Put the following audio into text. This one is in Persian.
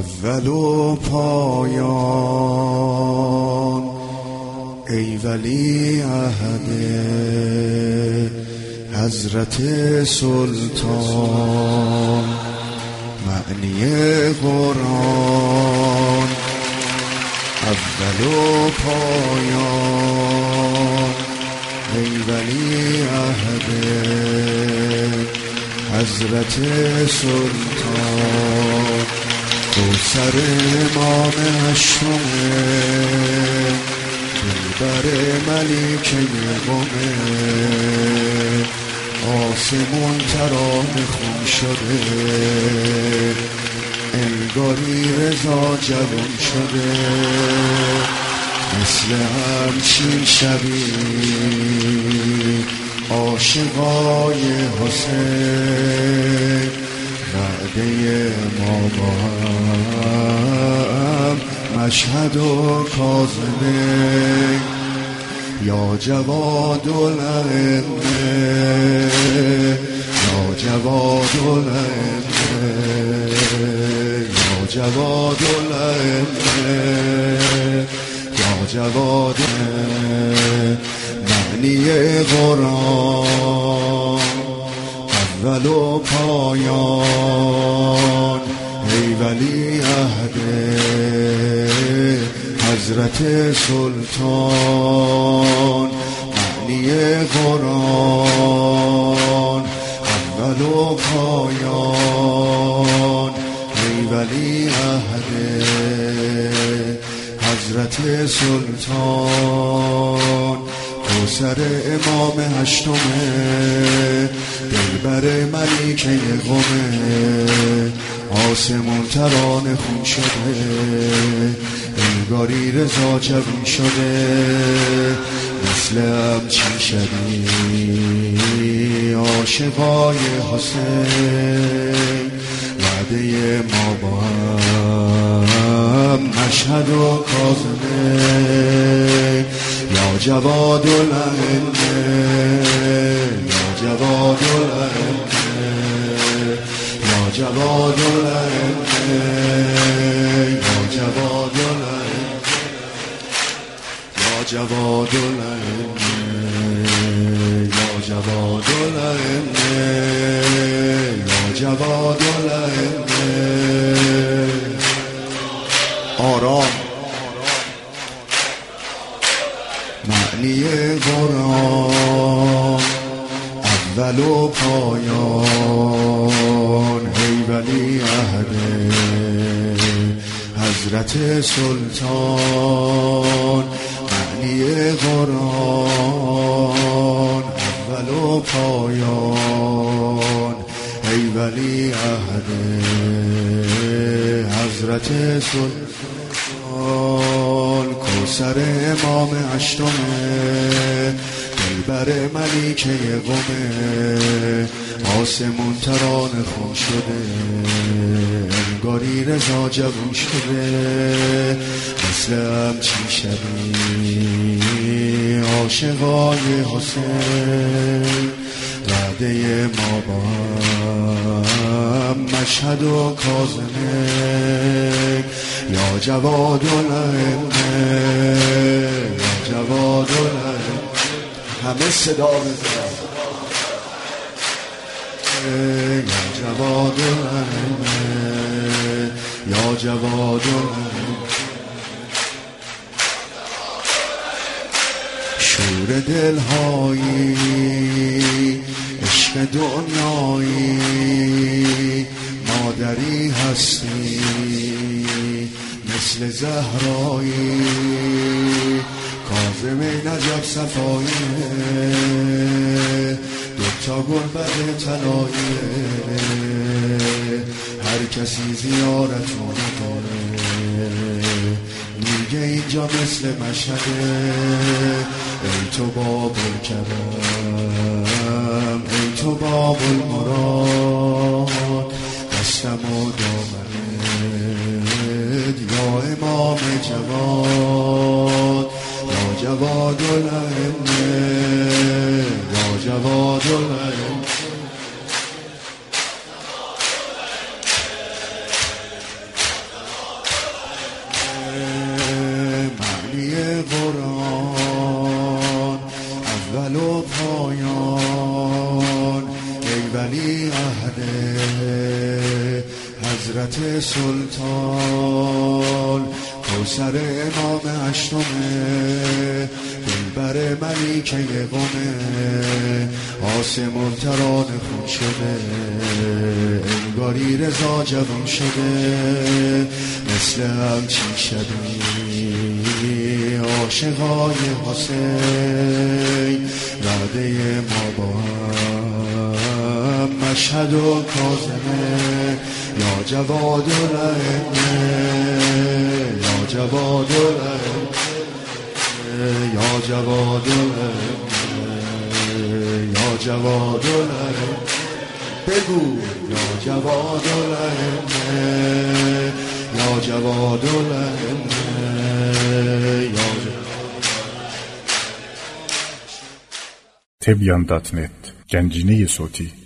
اول و پایان ای ولی عهد حضرت سلطان معنی قرآن اول و پایان ای ولی عهد حضرت سلطان کوثر امام هشتمه دلبر ملیکه قمه آسمون ترانه خون شده انگاری رضا جوان شده مثل همچین شبی عاشقای حسین وعده ما با هم مشهد و کاظمه یا جواد الائمه یا جواد الائمه یا جواد الائمه یا جواد معنی قرآن اول و پایان ای ولی عهد حضرت سلطان معنی قرآن اول و پایان ای ولی عهد حضرت سلطان کوثر امام هشتمه دلبر ملیکه قمه آسمون ترانه خون شده انگاری رضا جوان شده مثل همچین شبی عاشقای حسین وعده ما با هم مشهد و کاظمه یا جواد الائمه یا جواد الائمه یا جواد الائمه یا جواد الائمه یا جواد الائمه یا جواد الائمه یا جواد الائمه آرام معنی قرآن اول و پایان ای ولی عهد حضرت سلطان معنی قرآن اول و پایان ای ولی عهد حضرت سلطان کوثر امام هشتمه دلبر ملیکه قمه آسمون ترانه خون شده انگاری رضا جوان شده مثل همچین شبی عاشقای حسین وعده ما با هم مشهد و کاظمه یا جواد الائمه یا جواد الائمه همه صدا بزن یا جواد الائمه یا جواد الائمه شور دلهایی عشق دنیایی مادری هستی مثل زهرایی کاظم نجف صفایی دوتا گلبد طلایی هر کسی زیارتون داره میگه اینجا مثل مشهده ای تو باب الکرم ای تو باب المراد دستم و دامنت یا امام جواد یا جواد الائمه یا جواد الائمه ولی عهد حضرت سلطان کوثر امام هشتمه دلبر ملیکه قمه آسمون ترانه خون شده انگاری رضا جوان شده مثل همچین شبی عاشقای حسین رده ما با هم مشهد و کاظمه یا جواد الائمه یا جواد الائمه یا جواد الائمه یا جواد الائمه بگو یا جواد الائمه یا جواد الائمه یا Tebyan.net Gencine صوتی